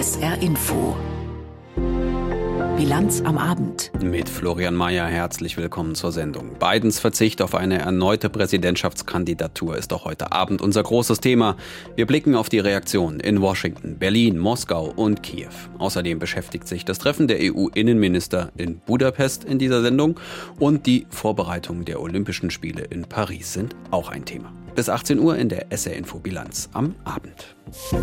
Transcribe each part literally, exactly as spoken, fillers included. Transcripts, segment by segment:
S R Info. Bilanz am Abend. Mit Florian Mayer herzlich willkommen zur Sendung. Bidens Verzicht auf eine erneute Präsidentschaftskandidatur ist auch heute Abend unser großes Thema. Wir blicken auf die Reaktionen in Washington, Berlin, Moskau und Kiew. Außerdem beschäftigt sich das Treffen der E U-Innenminister in Budapest in dieser Sendung und die Vorbereitungen der Olympischen Spiele in Paris sind auch ein Thema. Bis achtzehn Uhr in der S R Info Bilanz am Abend.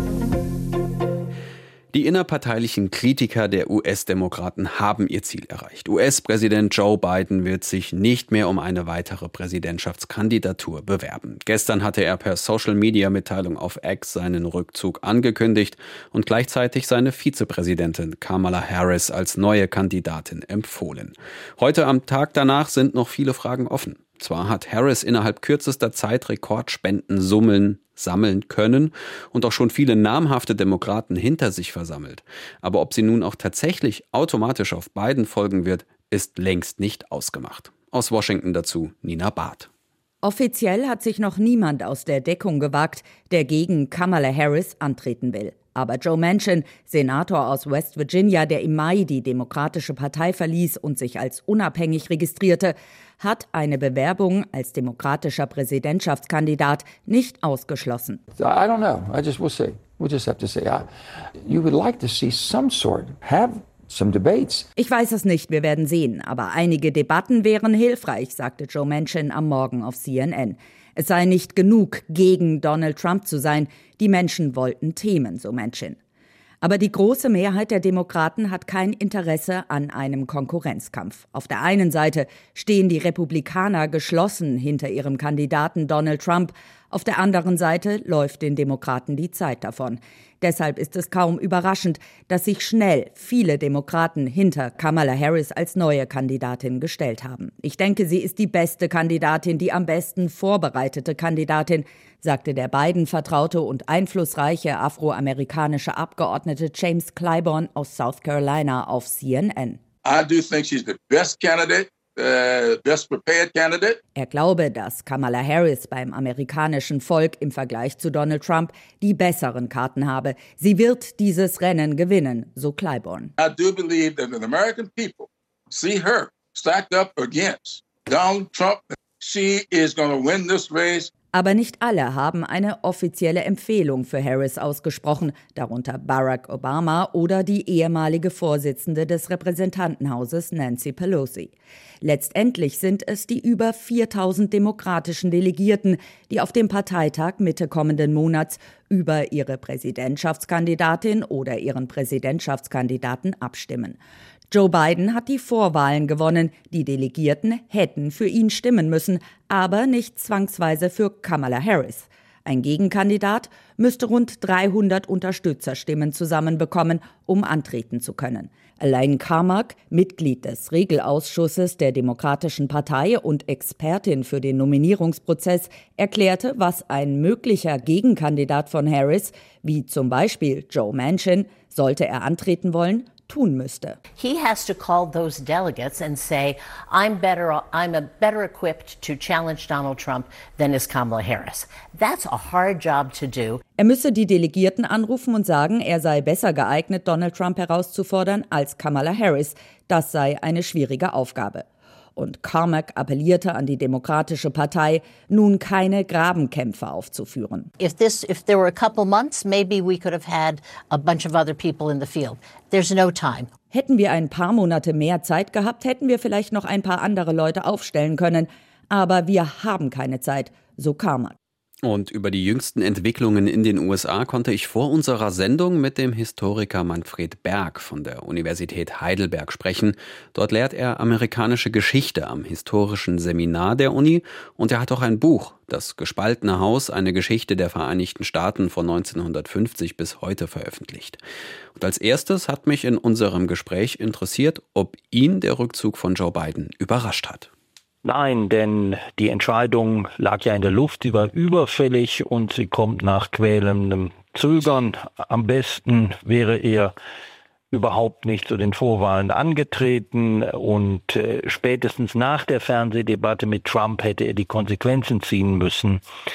Die innerparteilichen Kritiker der U S-Demokraten haben ihr Ziel erreicht. U S-Präsident Joe Biden wird sich nicht mehr um eine weitere Präsidentschaftskandidatur bewerben. Gestern hatte er per Social-Media-Mitteilung auf X seinen Rückzug angekündigt und gleichzeitig seine Vizepräsidentin Kamala Harris als neue Kandidatin empfohlen. Heute am Tag danach sind noch viele Fragen offen. Zwar hat Harris innerhalb kürzester Zeit Rekordspendennsummen sammeln können und auch schon viele namhafte Demokraten hinter sich versammelt. Aber ob sie nun auch tatsächlich automatisch auf Biden folgen wird, ist längst nicht ausgemacht. Aus Washington dazu Nina Barth. Offiziell hat sich noch niemand aus der Deckung gewagt, der gegen Kamala Harris antreten will. Aber Joe Manchin, Senator aus West Virginia, der im Mai die Demokratische Partei verließ und sich als unabhängig registrierte, hat eine Bewerbung als demokratischer Präsidentschaftskandidat nicht ausgeschlossen. I don't know. I just will say. We'll just have to say. I, you would like to see some sort, have some debates. Ich weiß es nicht, wir werden sehen. Aber einige Debatten wären hilfreich, sagte Joe Manchin am Morgen auf C N N. Es sei nicht genug, gegen Donald Trump zu sein. Die Menschen wollten Themen, so Manchin. Aber die große Mehrheit der Demokraten hat kein Interesse an einem Konkurrenzkampf. Auf der einen Seite stehen die Republikaner geschlossen hinter ihrem Kandidaten Donald Trump. Auf der anderen Seite läuft den Demokraten die Zeit davon. Deshalb ist es kaum überraschend, dass sich schnell viele Demokraten hinter Kamala Harris als neue Kandidatin gestellt haben. Ich denke, sie ist die beste Kandidatin, die am besten vorbereitete Kandidatin, sagte der Biden-vertraute und einflussreiche afroamerikanische Abgeordnete James Clyburn aus South Carolina auf C N N. I do think she's the best candidate. Uh, best prepared candidate. Er glaube, dass Kamala Harris beim amerikanischen Volk im Vergleich zu Donald Trump die besseren Karten habe. Sie wird dieses Rennen gewinnen, so Clyburn. I do believe that the American people see her stacked up against Donald Trump. She is going to win this race. Aber nicht alle haben eine offizielle Empfehlung für Harris ausgesprochen, darunter Barack Obama oder die ehemalige Vorsitzende des Repräsentantenhauses Nancy Pelosi. Letztendlich sind es die über viertausend demokratischen Delegierten, die auf dem Parteitag Mitte kommenden Monats über ihre Präsidentschaftskandidatin oder ihren Präsidentschaftskandidaten abstimmen. Joe Biden hat die Vorwahlen gewonnen. Die Delegierten hätten für ihn stimmen müssen, aber nicht zwangsweise für Kamala Harris. Ein Gegenkandidat müsste rund dreihundert Unterstützerstimmen zusammenbekommen, um antreten zu können. Elaine Carmack, Mitglied des Regelausschusses der Demokratischen Partei und Expertin für den Nominierungsprozess, erklärte, was ein möglicher Gegenkandidat von Harris, wie zum Beispiel Joe Manchin, sollte er antreten wollen, tun müsste. He has to call those delegates and say, I'm better, I'm a better equipped to challenge Donald Trump than is Kamala Harris. That's a hard job to do. Er müsse die Delegierten anrufen und sagen, er sei besser geeignet, Donald Trump herauszufordern als Kamala Harris. Das sei eine schwierige Aufgabe. Und Carmack appellierte an die Demokratische Partei, nun keine Grabenkämpfe aufzuführen. If this, if there were a couple months, maybe we could have had a bunch of other people in the field. There's no time. Hätten wir ein paar Monate mehr Zeit gehabt, hätten wir vielleicht noch ein paar andere Leute aufstellen können. Aber wir haben keine Zeit, so Carmack. Und über die jüngsten Entwicklungen in den U S A konnte ich vor unserer Sendung mit dem Historiker Manfred Berg von der Universität Heidelberg sprechen. Dort lehrt er amerikanische Geschichte am historischen Seminar der Uni und er hat auch ein Buch, Das gespaltene Haus, eine Geschichte der Vereinigten Staaten von neunzehnhundertfünfzig bis heute veröffentlicht. Und als erstes hat mich in unserem Gespräch interessiert, ob ihn der Rückzug von Joe Biden überrascht hat. Nein, denn die Entscheidung lag ja in der Luft, sie war überfällig und sie kommt nach quälendem Zögern. Am besten wäre er überhaupt nicht zu den Vorwahlen angetreten und äh, spätestens nach der Fernsehdebatte mit Trump hätte er die Konsequenzen ziehen müssen.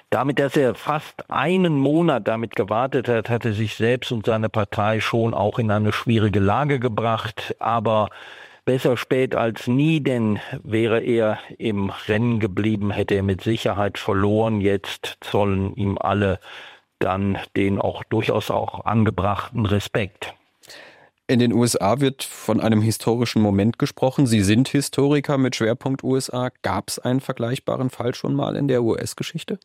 Damit, dass er fast einen Monat damit gewartet hat, hat er sich selbst und seine Partei schon auch in eine schwierige Lage gebracht. Aber besser spät als nie, denn wäre er im Rennen geblieben, hätte er mit Sicherheit verloren. Jetzt zollen ihm alle dann den auch durchaus auch angebrachten Respekt. In den U S A wird von einem historischen Moment gesprochen. Sie sind Historiker mit Schwerpunkt U S A. Gab es einen vergleichbaren Fall schon mal in der U S-Geschichte?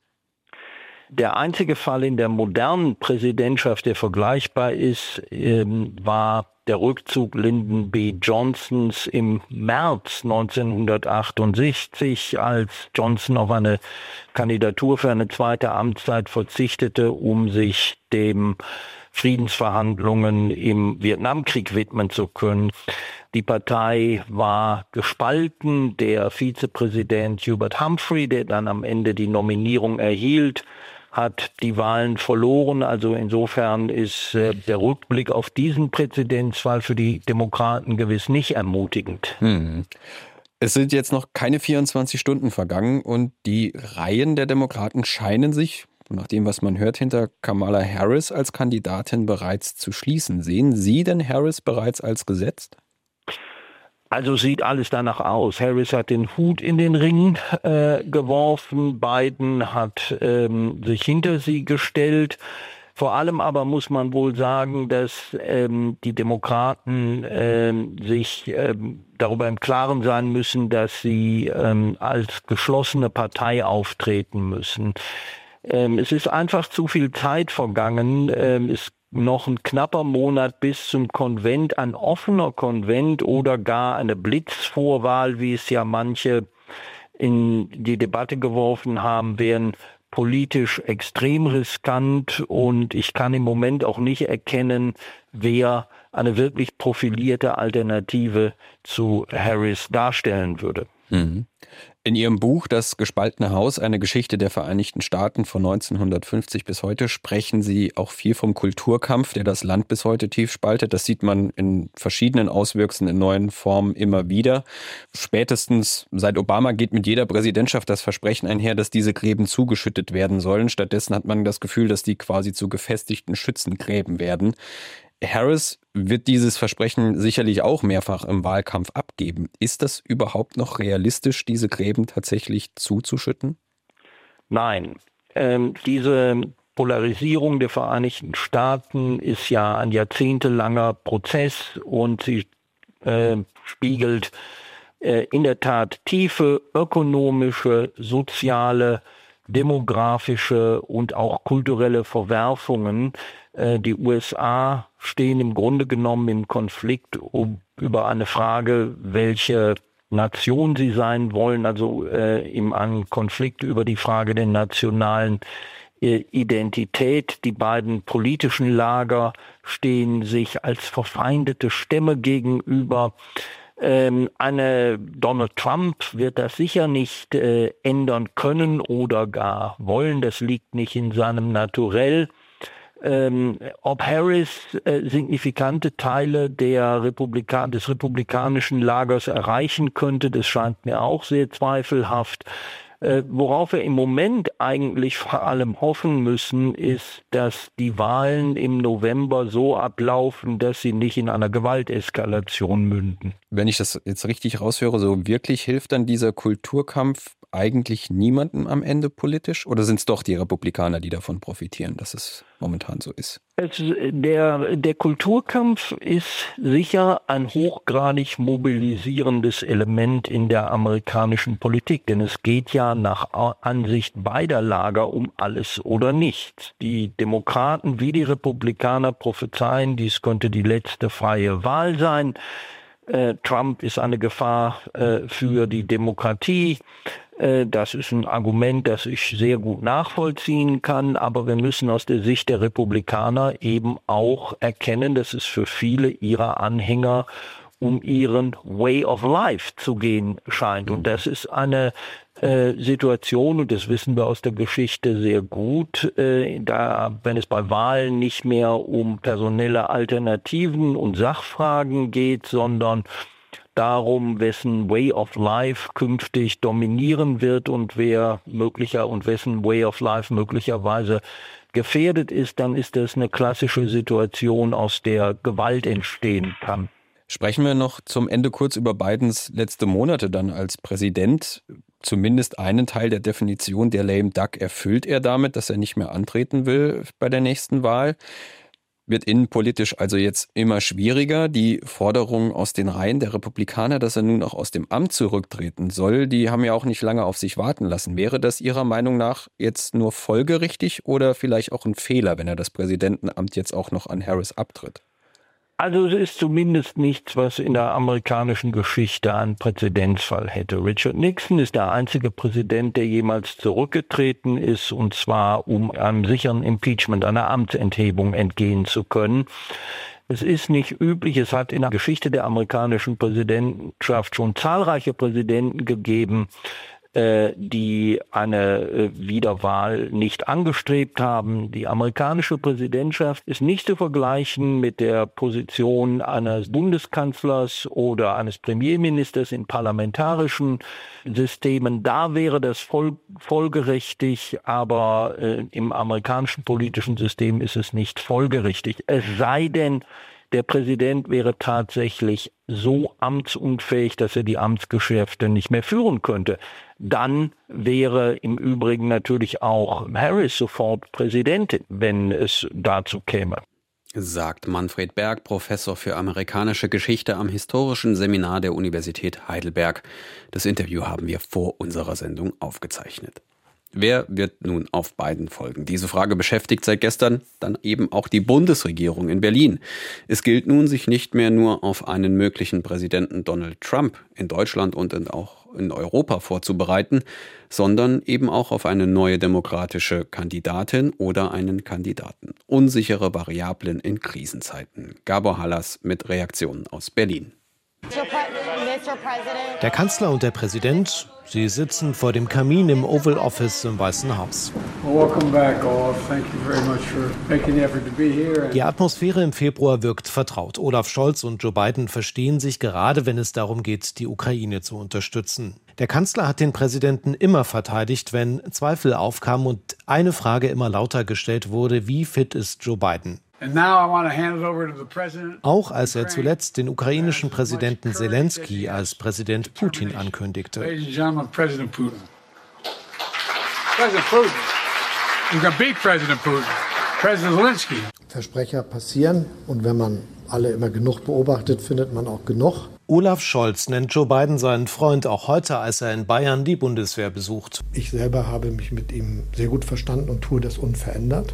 Der einzige Fall in der modernen Präsidentschaft, der vergleichbar ist, ähm, war der Rückzug Lyndon B. Johnsons im März neunzehnhundertachtundsechzig, als Johnson auf eine Kandidatur für eine zweite Amtszeit verzichtete, um sich dem Friedensverhandlungen im Vietnamkrieg widmen zu können. Die Partei war gespalten. Der Vizepräsident Hubert Humphrey, der dann am Ende die Nominierung erhielt, hat die Wahlen verloren. Also insofern ist äh, der Rückblick auf diesen Präzedenzfall für die Demokraten gewiss nicht ermutigend. Hm. Es sind jetzt noch keine vierundzwanzig Stunden vergangen und die Reihen der Demokraten scheinen sich, nach dem, was man hört, hinter Kamala Harris als Kandidatin bereits zu schließen. Sehen Sie denn Harris bereits als gesetzt? Also sieht alles danach aus. Harris hat den Hut in den Ring äh, geworfen, Biden hat ähm, sich hinter sie gestellt. Vor allem aber muss man wohl sagen, dass ähm, die Demokraten ähm, sich ähm, darüber im Klaren sein müssen, dass sie ähm, als geschlossene Partei auftreten müssen. Ähm, es ist einfach zu viel Zeit vergangen. Ähm, es noch ein knapper Monat bis zum Konvent, ein offener Konvent oder gar eine Blitzvorwahl, wie es ja manche in die Debatte geworfen haben, wären politisch extrem riskant und ich kann im Moment auch nicht erkennen, wer eine wirklich profilierte Alternative zu Harris darstellen würde. Mhm. In Ihrem Buch »Das gespaltene Haus. Eine Geschichte der Vereinigten Staaten von neunzehnhundertfünfzig bis heute« sprechen Sie auch viel vom Kulturkampf, der das Land bis heute tief spaltet. Das sieht man in verschiedenen Auswüchsen, in neuen Formen immer wieder. Spätestens seit Obama geht mit jeder Präsidentschaft das Versprechen einher, dass diese Gräben zugeschüttet werden sollen. Stattdessen hat man das Gefühl, dass die quasi zu gefestigten Schützengräben werden. Harris wird dieses Versprechen sicherlich auch mehrfach im Wahlkampf abgeben. Ist das überhaupt noch realistisch, diese Gräben tatsächlich zuzuschütten? Nein. Ähm, diese Polarisierung der Vereinigten Staaten ist ja ein jahrzehntelanger Prozess und sie äh, spiegelt äh, in der Tat tiefe ökonomische, soziale, demografische und auch kulturelle Verwerfungen. Die U S A stehen im Grunde genommen im Konflikt um, über eine Frage, welche Nation sie sein wollen, also äh, im einen Konflikt über die Frage der nationalen äh, Identität. Die beiden politischen Lager stehen sich als verfeindete Stämme gegenüber. Ähm, eine Donald Trump wird das sicher nicht äh, ändern können oder gar wollen. Das liegt nicht in seinem Naturell. Ähm, ob Harris äh, signifikante Teile der Republikan- des republikanischen Lagers erreichen könnte, das scheint mir auch sehr zweifelhaft. Äh, worauf wir im Moment eigentlich vor allem hoffen müssen, ist, dass die Wahlen im November so ablaufen, dass sie nicht in einer Gewalteskalation münden. Wenn ich das jetzt richtig raushöre, so wirklich hilft dann dieser Kulturkampf eigentlich niemandem am Ende politisch? Oder sind es doch die Republikaner, die davon profitieren, dass es momentan so ist? Es, der, der Kulturkampf ist sicher ein hochgradig mobilisierendes Element in der amerikanischen Politik, denn es geht ja nach Ansicht beider Lager um alles oder nichts. Die Demokraten wie die Republikaner prophezeien, dies könnte die letzte freie Wahl sein. Äh, Trump ist eine Gefahr äh, für die Demokratie. Äh, das ist ein Argument, das ich sehr gut nachvollziehen kann, aber wir müssen aus der Sicht der Republikaner eben auch erkennen, dass es für viele ihrer Anhänger um ihren Way of Life zu gehen scheint. Und das ist eine äh, Situation, und das wissen wir aus der Geschichte sehr gut, äh, da, wenn es bei Wahlen nicht mehr um personelle Alternativen und Sachfragen geht, sondern darum, wessen Way of Life künftig dominieren wird und wer möglicher und wessen Way of Life möglicherweise gefährdet ist, dann ist das eine klassische Situation, aus der Gewalt entstehen kann. Sprechen wir noch zum Ende kurz über Bidens letzte Monate dann als Präsident. Zumindest einen Teil der Definition der lame duck erfüllt er damit, dass er nicht mehr antreten will bei der nächsten Wahl. Wird innenpolitisch also jetzt immer schwieriger. Die Forderungen aus den Reihen der Republikaner, dass er nun auch aus dem Amt zurücktreten soll, die haben ja auch nicht lange auf sich warten lassen. Wäre das Ihrer Meinung nach jetzt nur folgerichtig oder vielleicht auch ein Fehler, wenn er das Präsidentenamt jetzt auch noch an Harris abtritt? Also es ist zumindest nichts, was in der amerikanischen Geschichte einen Präzedenzfall hätte. Richard Nixon ist der einzige Präsident, der jemals zurückgetreten ist, und zwar um einem sicheren Impeachment, einer Amtsenthebung entgehen zu können. Es ist nicht üblich, es hat in der Geschichte der amerikanischen Präsidentschaft schon zahlreiche Präsidenten gegeben, die eine Wiederwahl nicht angestrebt haben. Die amerikanische Präsidentschaft ist nicht zu vergleichen mit der Position eines Bundeskanzlers oder eines Premierministers in parlamentarischen Systemen. Da wäre das voll, folgerichtig, aber äh, im amerikanischen politischen System ist es nicht folgerichtig. Es sei denn, der Präsident wäre tatsächlich so amtsunfähig, dass er die Amtsgeschäfte nicht mehr führen könnte. Dann wäre im Übrigen natürlich auch Harris sofort Präsidentin, wenn es dazu käme. Sagt Manfred Berg, Professor für amerikanische Geschichte am Historischen Seminar der Universität Heidelberg. Das Interview haben wir vor unserer Sendung aufgezeichnet. Wer wird nun auf Biden folgen? Diese Frage beschäftigt seit gestern dann eben auch die Bundesregierung in Berlin. Es gilt nun, sich nicht mehr nur auf einen möglichen Präsidenten Donald Trump in Deutschland und auch in Europa vorzubereiten, sondern eben auch auf eine neue demokratische Kandidatin oder einen Kandidaten. Unsichere Variablen in Krisenzeiten. Gabor Hallas mit Reaktionen aus Berlin. Der Kanzler und der Präsident, sie sitzen vor dem Kamin im Oval Office im Weißen Haus. Die Atmosphäre im Februar wirkt vertraut. Olaf Scholz und Joe Biden verstehen sich gerade, wenn es darum geht, die Ukraine zu unterstützen. Der Kanzler hat den Präsidenten immer verteidigt, wenn Zweifel aufkamen und eine Frage immer lauter gestellt wurde: Wie fit ist Joe Biden? Auch als er zuletzt den ukrainischen Präsidenten Zelensky als Präsident Putin ankündigte. Präsident Putin. You can beat President Putin. President Zelensky. Versprecher passieren und wenn man alle immer genug beobachtet, findet man auch genug. Olaf Scholz nennt Joe Biden seinen Freund auch heute, als er in Bayern die Bundeswehr besucht. Ich selber habe mich mit ihm sehr gut verstanden und tue das unverändert.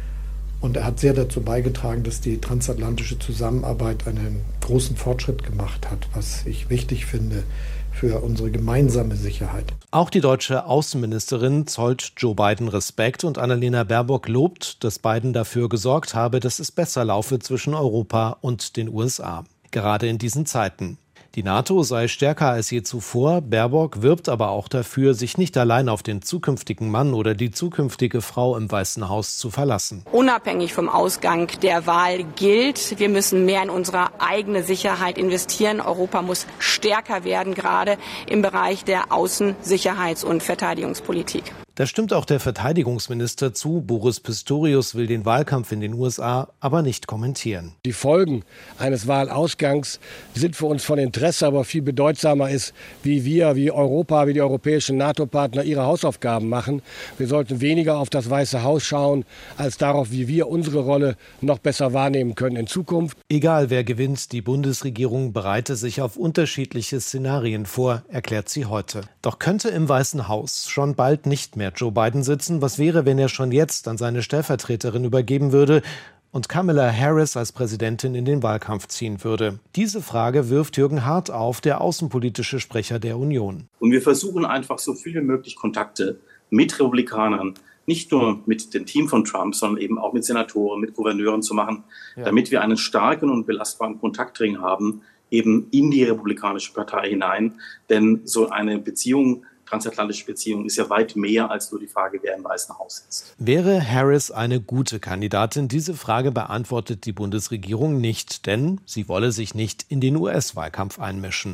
Und er hat sehr dazu beigetragen, dass die transatlantische Zusammenarbeit einen großen Fortschritt gemacht hat, was ich wichtig finde für unsere gemeinsame Sicherheit. Auch die deutsche Außenministerin zollt Joe Biden Respekt und Annalena Baerbock lobt, dass Biden dafür gesorgt habe, dass es besser laufe zwischen Europa und den U S A. Gerade in diesen Zeiten. Die NATO sei stärker als je zuvor. Baerbock wirbt aber auch dafür, sich nicht allein auf den zukünftigen Mann oder die zukünftige Frau im Weißen Haus zu verlassen. Unabhängig vom Ausgang der Wahl gilt, wir müssen mehr in unsere eigene Sicherheit investieren. Europa muss stärker werden, gerade im Bereich der Außen-, Sicherheits- und Verteidigungspolitik. Da stimmt auch der Verteidigungsminister zu. Boris Pistorius will den Wahlkampf in den U S A aber nicht kommentieren. Die Folgen eines Wahlausgangs sind für uns von Interesse, aber viel bedeutsamer ist, wie wir, wie Europa, wie die europäischen NATO-Partner ihre Hausaufgaben machen. Wir sollten weniger auf das Weiße Haus schauen, als darauf, wie wir unsere Rolle noch besser wahrnehmen können in Zukunft. Egal wer gewinnt, die Bundesregierung bereite sich auf unterschiedliche Szenarien vor, erklärt sie heute. Doch könnte im Weißen Haus schon bald nicht mehr Joe Biden sitzen. Was wäre, wenn er schon jetzt an seine Stellvertreterin übergeben würde und Kamala Harris als Präsidentin in den Wahlkampf ziehen würde? Diese Frage wirft Jürgen Hart auf, der außenpolitische Sprecher der Union. Und wir versuchen einfach so viel wie möglich Kontakte mit Republikanern, nicht nur mit dem Team von Trump, sondern eben auch mit Senatoren, mit Gouverneuren zu machen, ja, damit wir einen starken und belastbaren Kontaktring haben, eben in die Republikanische Partei hinein. Denn so eine Beziehung, transatlantische Beziehung, ist ja weit mehr als nur die Frage, wer im Weißen Haus sitzt. Wäre Harris eine gute Kandidatin? Diese Frage beantwortet die Bundesregierung nicht, denn sie wolle sich nicht in den U S-Wahlkampf einmischen.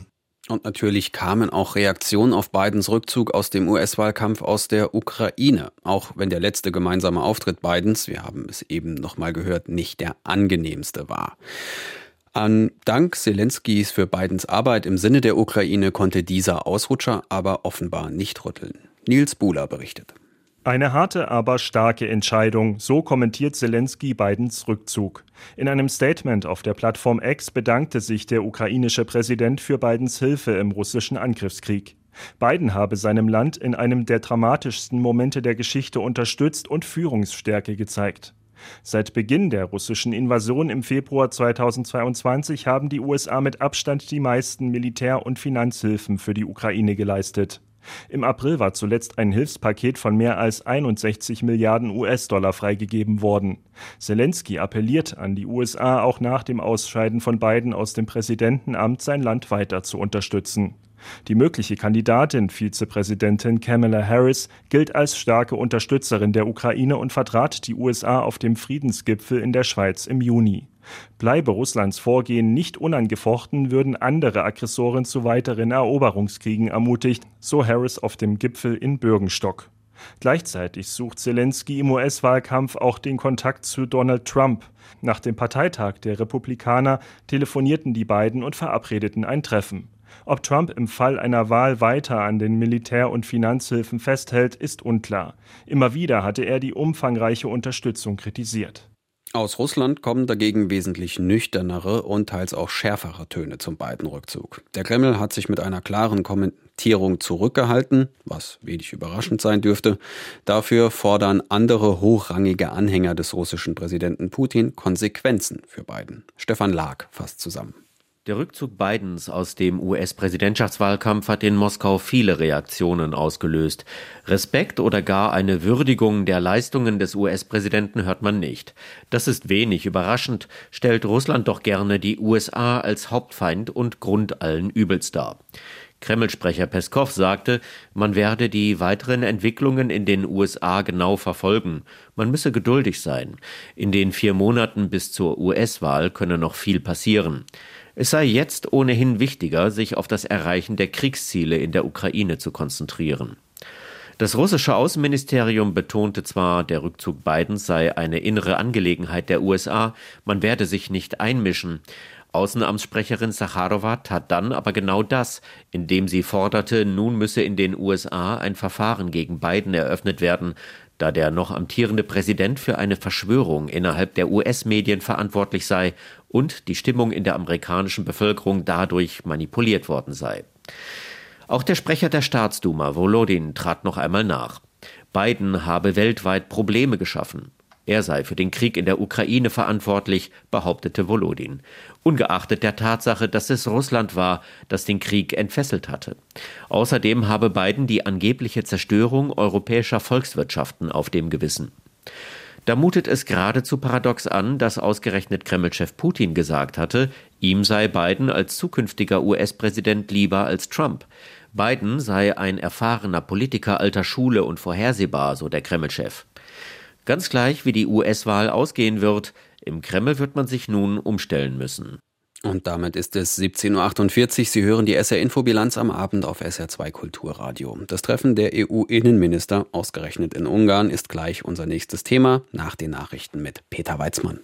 Und natürlich kamen auch Reaktionen auf Bidens Rückzug aus dem U S-Wahlkampf aus der Ukraine. Auch wenn der letzte gemeinsame Auftritt Bidens, wir haben es eben noch mal gehört, nicht der angenehmste war. An Dank Zelenskys für Bidens Arbeit im Sinne der Ukraine konnte dieser Ausrutscher aber offenbar nicht rütteln. Nils Buhler berichtet. Eine harte, aber starke Entscheidung, so kommentiert Zelensky Bidens Rückzug. In einem Statement auf der Plattform X bedankte sich der ukrainische Präsident für Bidens Hilfe im russischen Angriffskrieg. Biden habe seinem Land in einem der dramatischsten Momente der Geschichte unterstützt und Führungsstärke gezeigt. Seit Beginn der russischen Invasion im Februar zweitausendzweiundzwanzig haben die U S A mit Abstand die meisten Militär- und Finanzhilfen für die Ukraine geleistet. Im April war zuletzt ein Hilfspaket von mehr als einundsechzig Milliarden U S-Dollar freigegeben worden. Zelensky appelliert an die U S A, auch nach dem Ausscheiden von Biden aus dem Präsidentenamt sein Land weiter zu unterstützen. Die mögliche Kandidatin, Vizepräsidentin Kamala Harris, gilt als starke Unterstützerin der Ukraine und vertrat die U S A auf dem Friedensgipfel in der Schweiz im Juni. Bleibe Russlands Vorgehen nicht unangefochten, würden andere Aggressoren zu weiteren Eroberungskriegen ermutigt, so Harris auf dem Gipfel in Bürgenstock. Gleichzeitig sucht Zelensky im U S-Wahlkampf auch den Kontakt zu Donald Trump. Nach dem Parteitag der Republikaner telefonierten die beiden und verabredeten ein Treffen. Ob Trump im Fall einer Wahl weiter an den Militär- und Finanzhilfen festhält, ist unklar. Immer wieder hatte er die umfangreiche Unterstützung kritisiert. Aus Russland kommen dagegen wesentlich nüchternere und teils auch schärfere Töne zum Biden-Rückzug. Der Kreml hat sich mit einer klaren Kommentierung zurückgehalten, was wenig überraschend sein dürfte. Dafür fordern andere hochrangige Anhänger des russischen Präsidenten Putin Konsequenzen für Biden. Stefan Lag fasst zusammen. Der Rückzug Bidens aus dem U S-Präsidentschaftswahlkampf hat in Moskau viele Reaktionen ausgelöst. Respekt oder gar eine Würdigung der Leistungen des U S-Präsidenten hört man nicht. Das ist wenig überraschend, stellt Russland doch gerne die U S A als Hauptfeind und Grund allen Übels dar. Kreml-Sprecher Peskow sagte, man werde die weiteren Entwicklungen in den U S A genau verfolgen. Man müsse geduldig sein. In den vier Monaten bis zur U S-Wahl könne noch viel passieren. Es sei jetzt ohnehin wichtiger, sich auf das Erreichen der Kriegsziele in der Ukraine zu konzentrieren. Das russische Außenministerium betonte zwar, der Rückzug Bidens sei eine innere Angelegenheit der U S A, man werde sich nicht einmischen. Außenamtssprecherin Sacharowa tat dann aber genau das, indem sie forderte, nun müsse in den U S A ein Verfahren gegen Biden eröffnet werden, da der noch amtierende Präsident für eine Verschwörung innerhalb der U S-Medien verantwortlich sei und die Stimmung in der amerikanischen Bevölkerung dadurch manipuliert worden sei. Auch der Sprecher der Staatsduma, Volodin, trat noch einmal nach. Biden habe weltweit Probleme geschaffen. Er sei für den Krieg in der Ukraine verantwortlich, behauptete Volodin, ungeachtet der Tatsache, dass es Russland war, das den Krieg entfesselt hatte. Außerdem habe Biden die angebliche Zerstörung europäischer Volkswirtschaften auf dem Gewissen. Da mutet es geradezu paradox an, dass ausgerechnet Kreml-Chef Putin gesagt hatte, ihm sei Biden als zukünftiger U S-Präsident lieber als Trump. Biden sei ein erfahrener Politiker alter Schule und vorhersehbar, so der Kreml-Chef. Ganz gleich, wie die U S-Wahl ausgehen wird, im Kreml wird man sich nun umstellen müssen. Und damit ist es siebzehn Uhr achtundvierzig. Sie hören die S R-Infobilanz am Abend auf S R zwei Kulturradio. Das Treffen der E U-Innenminister, ausgerechnet in Ungarn, ist gleich unser nächstes Thema, nach den Nachrichten mit Peter Weizmann.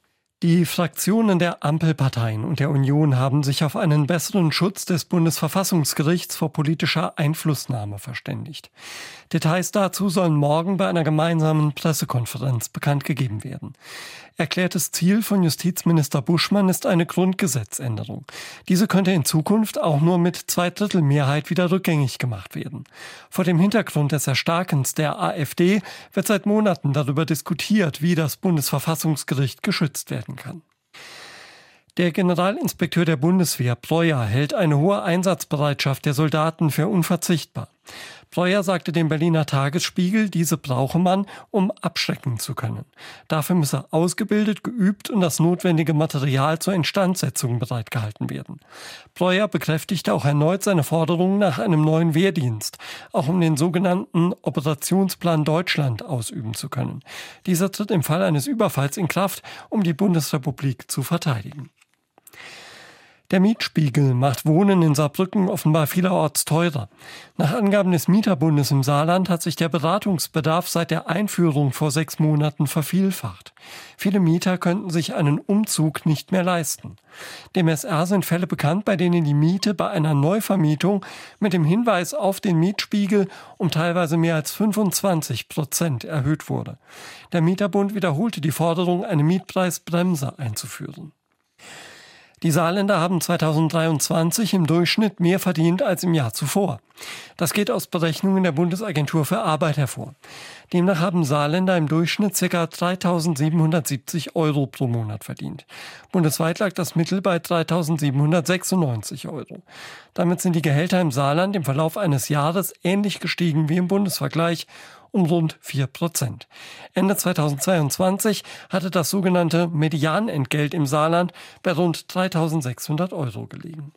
Die Fraktionen der Ampelparteien und der Union haben sich auf einen besseren Schutz des Bundesverfassungsgerichts vor politischer Einflussnahme verständigt. Details dazu sollen morgen bei einer gemeinsamen Pressekonferenz bekannt gegeben werden. Erklärtes Ziel von Justizminister Buschmann ist eine Grundgesetzänderung. Diese könnte in Zukunft auch nur mit Zweidrittelmehrheit wieder rückgängig gemacht werden. Vor dem Hintergrund des Erstarkens der AfD wird seit Monaten darüber diskutiert, wie das Bundesverfassungsgericht geschützt werden kann. Der Generalinspekteur der Bundeswehr, Breuer, hält eine hohe Einsatzbereitschaft der Soldaten für unverzichtbar. Breuer sagte dem Berliner Tagesspiegel, diese brauche man, um abschrecken zu können. Dafür müsse ausgebildet, geübt und das notwendige Material zur Instandsetzung bereitgehalten werden. Breuer bekräftigte auch erneut seine Forderung nach einem neuen Wehrdienst, auch um den sogenannten Operationsplan Deutschland ausüben zu können. Dieser tritt im Fall eines Überfalls in Kraft, um die Bundesrepublik zu verteidigen. Der Mietspiegel macht Wohnen in Saarbrücken offenbar vielerorts teurer. Nach Angaben des Mieterbundes im Saarland hat sich der Beratungsbedarf seit der Einführung vor sechs Monaten vervielfacht. Viele Mieter könnten sich einen Umzug nicht mehr leisten. Dem S R sind Fälle bekannt, bei denen die Miete bei einer Neuvermietung mit dem Hinweis auf den Mietspiegel um teilweise mehr als fünfundzwanzig Prozent erhöht wurde. Der Mieterbund wiederholte die Forderung, eine Mietpreisbremse einzuführen. Die Saarländer haben zweitausenddreiundzwanzig im Durchschnitt mehr verdient als im Jahr zuvor. Das geht aus Berechnungen der Bundesagentur für Arbeit hervor. Demnach haben Saarländer im Durchschnitt ca. dreitausendsiebenhundertsiebzig Euro pro Monat verdient. Bundesweit lag das Mittel bei dreitausendsiebenhundertsechsundneunzig Euro. Damit sind die Gehälter im Saarland im Verlauf eines Jahres ähnlich gestiegen wie im Bundesvergleich, um rund vier Prozent. Ende zweitausendzweiundzwanzig hatte das sogenannte Medianentgelt im Saarland bei rund dreitausendsechshundert Euro gelegen.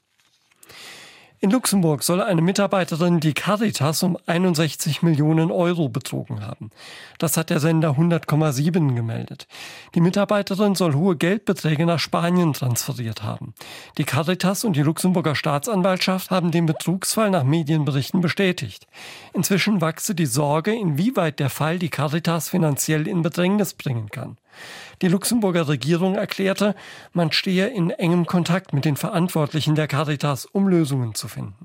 In Luxemburg soll eine Mitarbeiterin die Caritas um einundsechzig Millionen Euro betrogen haben. Das hat der Sender hundert Komma sieben gemeldet. Die Mitarbeiterin soll hohe Geldbeträge nach Spanien transferiert haben. Die Caritas und die Luxemburger Staatsanwaltschaft haben den Betrugsfall nach Medienberichten bestätigt. Inzwischen wachse die Sorge, inwieweit der Fall die Caritas finanziell in Bedrängnis bringen kann. Die Luxemburger Regierung erklärte, man stehe in engem Kontakt mit den Verantwortlichen der Caritas, um Lösungen zu finden.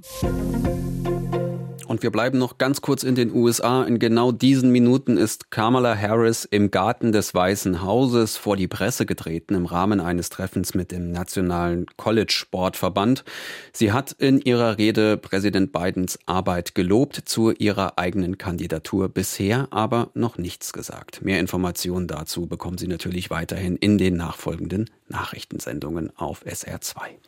Und wir bleiben noch ganz kurz in den U S A. In genau diesen Minuten ist Kamala Harris im Garten des Weißen Hauses vor die Presse getreten im Rahmen eines Treffens mit dem Nationalen College-Sportverband. Sie hat in ihrer Rede Präsident Bidens Arbeit gelobt, zu ihrer eigenen Kandidatur bisher aber noch nichts gesagt. Mehr Informationen dazu bekommen Sie natürlich weiterhin in den nachfolgenden Nachrichtensendungen auf S R zwei.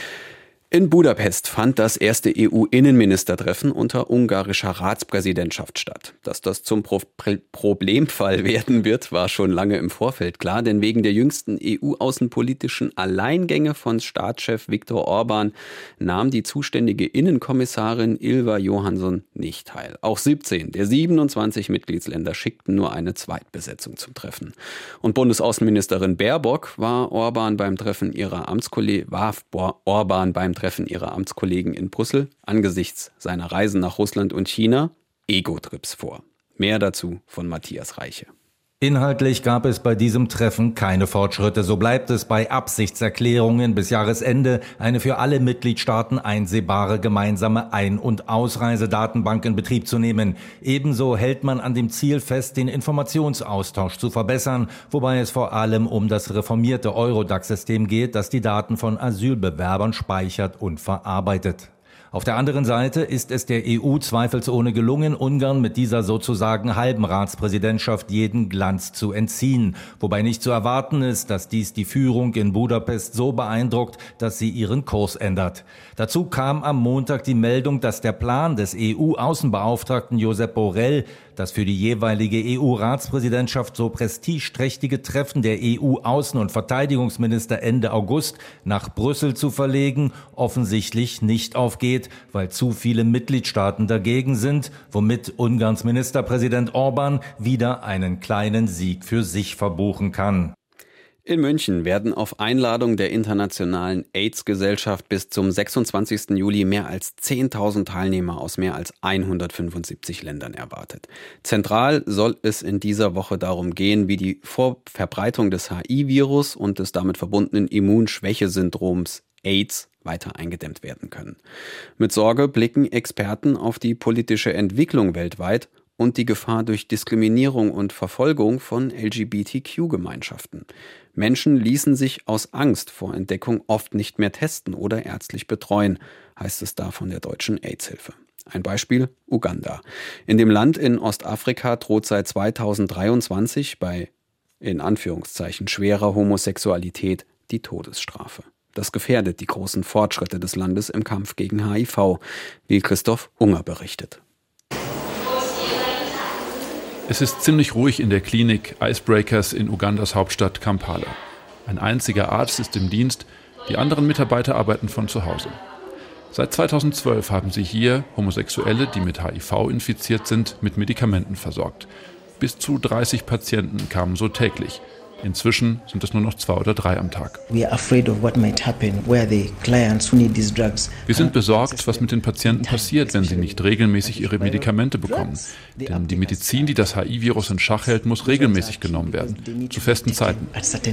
In Budapest fand das erste E U-Innenministertreffen unter ungarischer Ratspräsidentschaft statt. Dass das zum Pro- Problemfall werden wird, war schon lange im Vorfeld klar, denn wegen der jüngsten E U-außenpolitischen Alleingänge von Staatschef Viktor Orban nahm die zuständige Innenkommissarin Ylva Johansson nicht teil. Auch siebzehn der siebenundzwanzig Mitgliedsländer schickten nur eine Zweitbesetzung zum Treffen. Und Bundesaußenministerin Baerbock war Orban beim Treffen ihrer Amtskollegen, war Orban beim Treffen ihrer Amtskollegen in Brüssel angesichts seiner Reisen nach Russland und China Ego-Trips vor. Mehr dazu von Matthias Reiche. Inhaltlich gab es bei diesem Treffen keine Fortschritte. So bleibt es bei Absichtserklärungen bis Jahresende, eine für alle Mitgliedstaaten einsehbare gemeinsame Ein- und Ausreisedatenbank in Betrieb zu nehmen. Ebenso hält man an dem Ziel fest, den Informationsaustausch zu verbessern, wobei es vor allem um das reformierte Eurodac-System geht, das die Daten von Asylbewerbern speichert und verarbeitet. Auf der anderen Seite ist es der E U zweifelsohne gelungen, Ungarn mit dieser sozusagen halben Ratspräsidentschaft jeden Glanz zu entziehen. Wobei nicht zu erwarten ist, dass dies die Führung in Budapest so beeindruckt, dass sie ihren Kurs ändert. Dazu kam am Montag die Meldung, dass der Plan des E U-Außenbeauftragten Josep Borrell, das für die jeweilige E U-Ratspräsidentschaft so prestigeträchtige Treffen der E U-Außen- und Verteidigungsminister Ende August nach Brüssel zu verlegen, offensichtlich nicht aufgeht, weil zu viele Mitgliedstaaten dagegen sind, womit Ungarns Ministerpräsident Orban wieder einen kleinen Sieg für sich verbuchen kann. In München werden auf Einladung der Internationalen AIDS-Gesellschaft bis zum sechsundzwanzigsten Juli mehr als zehntausend Teilnehmer aus mehr als hundertfünfundsiebzig Ländern erwartet. Zentral soll es in dieser Woche darum gehen, wie die Verbreitung des H I-Virus und des damit verbundenen Immunschwächesyndroms AIDS weiter eingedämmt werden können. Mit Sorge blicken Experten auf die politische Entwicklung weltweit und die Gefahr durch Diskriminierung und Verfolgung von L G B T Q-Gemeinschaften. Menschen ließen sich aus Angst vor Entdeckung oft nicht mehr testen oder ärztlich betreuen, heißt es da von der Deutschen AIDS-Hilfe. Ein Beispiel: Uganda. In dem Land in Ostafrika droht seit zweitausenddreiundzwanzig bei, in Anführungszeichen, schwerer Homosexualität die Todesstrafe. Das gefährdet die großen Fortschritte des Landes im Kampf gegen H I V, wie Christoph Unger berichtet. Es ist ziemlich ruhig in der Klinik Icebreakers in Ugandas Hauptstadt Kampala. Ein einziger Arzt ist im Dienst, die anderen Mitarbeiter arbeiten von zu Hause. Seit zweitausendzwölf haben sie hier Homosexuelle, die mit H I V infiziert sind, mit Medikamenten versorgt. Bis zu dreißig Patienten kamen so täglich. Inzwischen sind es nur noch zwei oder drei am Tag. Wir sind besorgt, was mit den Patienten passiert, wenn sie nicht regelmäßig ihre Medikamente bekommen. Denn die Medizin, die das H I V-Virus in Schach hält, muss regelmäßig genommen werden, zu festen Zeiten.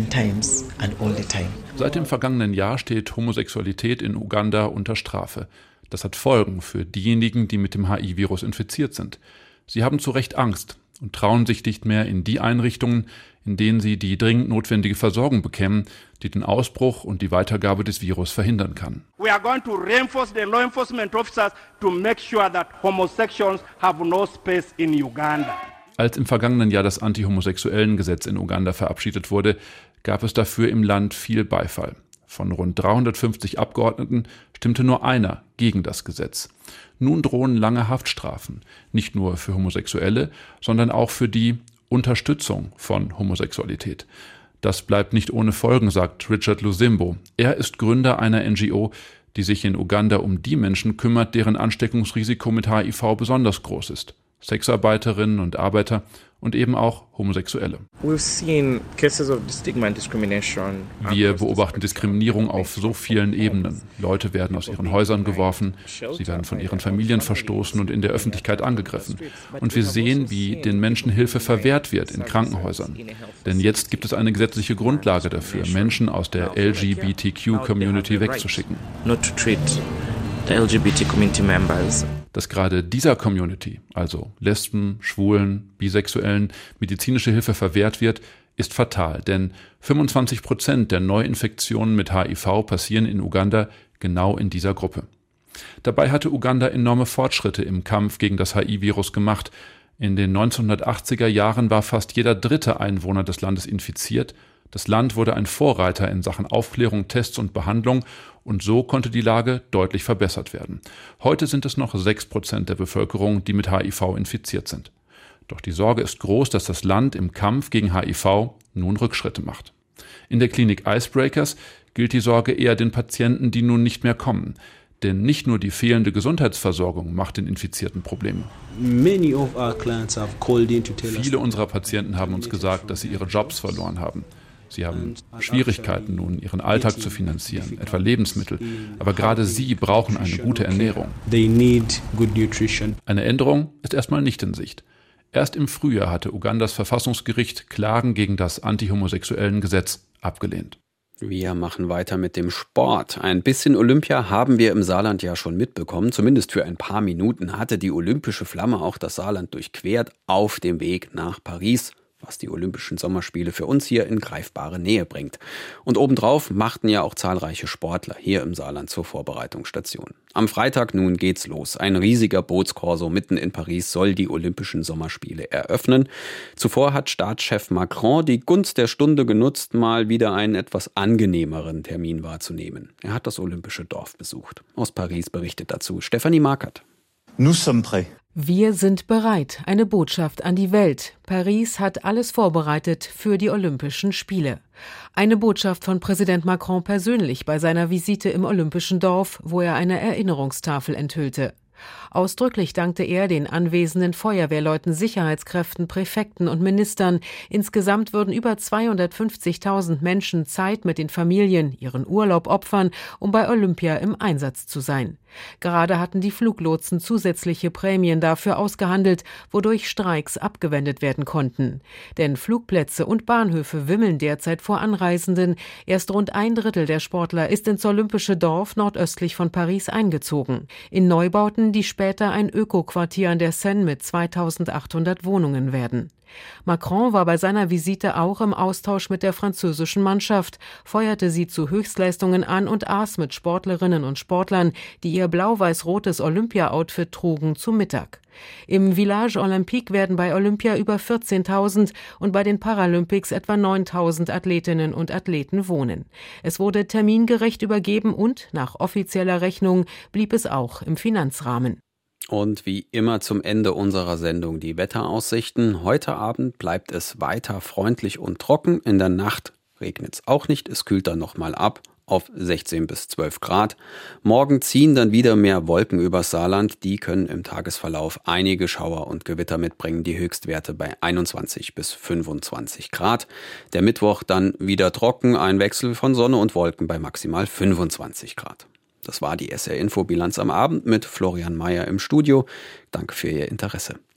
Seit dem vergangenen Jahr steht Homosexualität in Uganda unter Strafe. Das hat Folgen für diejenigen, die mit dem H I V-Virus infiziert sind. Sie haben zu Recht Angst und trauen sich nicht mehr in die Einrichtungen, in denen sie die dringend notwendige Versorgung bekämen, die den Ausbruch und die Weitergabe des Virus verhindern kann. We are going to reinforce the law enforcement officers to make sure that homosexuals have no space in Uganda. Als im vergangenen Jahr das Anti-Homosexuellen-Gesetz in Uganda verabschiedet wurde, gab es dafür im Land viel Beifall. Von rund dreihundertfünfzig Abgeordneten stimmte nur einer gegen das Gesetz. Nun drohen lange Haftstrafen, nicht nur für Homosexuelle, sondern auch für die Unterstützung von Homosexualität. Das bleibt nicht ohne Folgen, sagt Richard Lusimbo. Er ist Gründer einer N G O, die sich in Uganda um die Menschen kümmert, deren Ansteckungsrisiko mit H I V besonders groß ist. Sexarbeiterinnen und Arbeiter und eben auch Homosexuelle. Wir beobachten Diskriminierung auf so vielen Ebenen. Leute werden aus ihren Häusern geworfen, sie werden von ihren Familien verstoßen und in der Öffentlichkeit angegriffen. Und wir sehen, wie den Menschen Hilfe verwehrt wird in Krankenhäusern. Denn jetzt gibt es eine gesetzliche Grundlage dafür, Menschen aus der L G B T Q-Community wegzuschicken. L G B T Community Members. Dass gerade dieser Community, also Lesben, Schwulen, Bisexuellen, medizinische Hilfe verwehrt wird, ist fatal, denn fünfundzwanzig Prozent der Neuinfektionen mit H I V passieren in Uganda genau in dieser Gruppe. Dabei hatte Uganda enorme Fortschritte im Kampf gegen das H I V-Virus gemacht. In den neunzehnhundertachtziger Jahren war fast jeder dritte Einwohner des Landes infiziert. Das Land wurde ein Vorreiter in Sachen Aufklärung, Tests und Behandlung und so konnte die Lage deutlich verbessert werden. Heute sind es noch sechs Prozent der Bevölkerung, die mit H I V infiziert sind. Doch die Sorge ist groß, dass das Land im Kampf gegen H I V nun Rückschritte macht. In der Klinik Icebreakers gilt die Sorge eher den Patienten, die nun nicht mehr kommen. Denn nicht nur die fehlende Gesundheitsversorgung macht den Infizierten Probleme. Viele unserer Patienten haben uns gesagt, dass sie ihre Jobs verloren haben. Sie haben Schwierigkeiten nun, ihren Alltag zu finanzieren, etwa Lebensmittel. Aber gerade sie brauchen eine gute Ernährung. Eine Änderung ist erstmal nicht in Sicht. Erst im Frühjahr hatte Ugandas Verfassungsgericht Klagen gegen das anti-homosexuellen Gesetz abgelehnt. Wir machen weiter mit dem Sport. Ein bisschen Olympia haben wir im Saarland ja schon mitbekommen. Zumindest für ein paar Minuten hatte die olympische Flamme auch das Saarland durchquert auf dem Weg nach Paris, was die Olympischen Sommerspiele für uns hier in greifbare Nähe bringt. Und obendrauf machten ja auch zahlreiche Sportler hier im Saarland zur Vorbereitungsstation. Am Freitag nun geht's los. Ein riesiger Bootskorso mitten in Paris soll die Olympischen Sommerspiele eröffnen. Zuvor hat Staatschef Macron die Gunst der Stunde genutzt, mal wieder einen etwas angenehmeren Termin wahrzunehmen. Er hat das olympische Dorf besucht. Aus Paris berichtet dazu Stefanie Markert. Nous sommes prêts. Wir sind bereit, eine Botschaft an die Welt. Paris hat alles vorbereitet für die Olympischen Spiele. Eine Botschaft von Präsident Macron persönlich bei seiner Visite im Olympischen Dorf, wo er eine Erinnerungstafel enthüllte. Ausdrücklich dankte er den anwesenden Feuerwehrleuten, Sicherheitskräften, Präfekten und Ministern. Insgesamt würden über zweihundertfünfzigtausend Menschen Zeit mit den Familien, ihren Urlaub opfern, um bei Olympia im Einsatz zu sein. Gerade hatten die Fluglotsen zusätzliche Prämien dafür ausgehandelt, wodurch Streiks abgewendet werden konnten. Denn Flugplätze und Bahnhöfe wimmeln derzeit vor Anreisenden. Erst rund ein Drittel der Sportler ist ins Olympische Dorf nordöstlich von Paris eingezogen. In Neubauten, die später ein Öko-Quartier an der Seine mit zweitausendachthundert Wohnungen werden. Macron war bei seiner Visite auch im Austausch mit der französischen Mannschaft, feuerte sie zu Höchstleistungen an und aß mit Sportlerinnen und Sportlern, die ihr blau-weiß-rotes Olympia-Outfit trugen, zu Mittag. Im Village Olympique werden bei Olympia über vierzehntausend und bei den Paralympics etwa neuntausend Athletinnen und Athleten wohnen. Es wurde termingerecht übergeben und, nach offizieller Rechnung, blieb es auch im Finanzrahmen. Und wie immer zum Ende unserer Sendung die Wetteraussichten. Heute Abend bleibt es weiter freundlich und trocken. In der Nacht regnet es auch nicht, es kühlt dann nochmal ab auf sechzehn bis zwölf Grad. Morgen ziehen dann wieder mehr Wolken übers Saarland. Die können im Tagesverlauf einige Schauer und Gewitter mitbringen. Die Höchstwerte bei einundzwanzig bis fünfundzwanzig Grad. Der Mittwoch dann wieder trocken. Ein Wechsel von Sonne und Wolken bei maximal fünfundzwanzig Grad. Das war die S R-Info-Bilanz am Abend mit Florian Mayer im Studio. Danke für Ihr Interesse.